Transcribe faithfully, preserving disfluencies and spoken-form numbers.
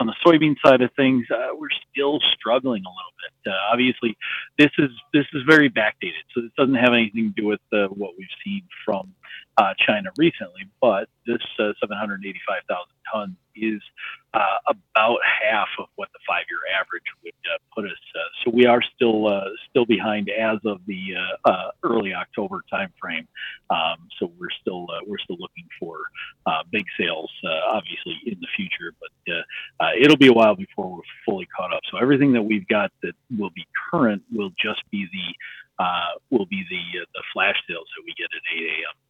On the soybean side of things, uh, we're still struggling a little bit. Uh, obviously, this is this is very backdated, so this doesn't have anything to do with uh, what we've seen from uh, China recently. But this uh, seven hundred eighty-five thousand tons is uh, about half of what the five-year average would uh, put us. Uh, so we are still uh, still behind as of the uh, uh, early October timeframe. Um, so we're still uh, we're still looking for uh, big sales, uh, obviously in the future, but uh, uh, it'll be a while before we're fully caught up. So everything that we've got that will be current will just be the uh, will be the uh, the flash sales that we get at eight a m